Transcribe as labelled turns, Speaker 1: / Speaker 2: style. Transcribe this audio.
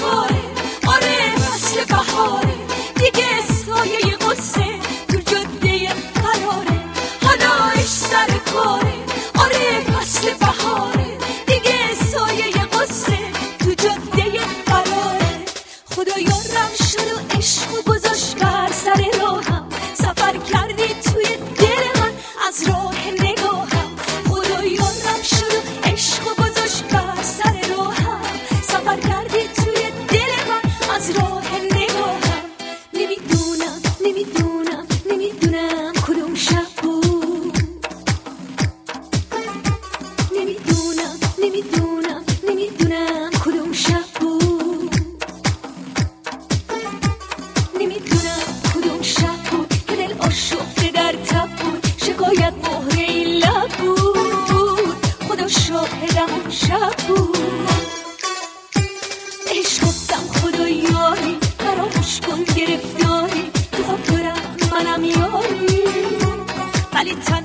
Speaker 1: کاره، آره فصل بهاره، دیگه سایه قصه تو جاده قراره. حالا عشق سر کاره، آره فصل بهاره، دیگه سایه قصه تو جاده قراره. خدایا رم شد و عشق و گذاشت بر سر راهم، سفر کردی توی دل من از راه نگاهم. خدایا رم شد و عشق و گذاشت بر سر راهم، سفر کردی توی دل من از راه نگاهم. نمیدونم کدوم شب بود، نمیدونم کدوم شب بود، نمیدونم کدوم شب بود که دل آشفته در تب بود، شکایت مهره این لب بود، خدا شاهدم اون شب بود. بهش گفتم خدایاری فراموش کن گرفتاری، تو خود برم منم یاری، ولی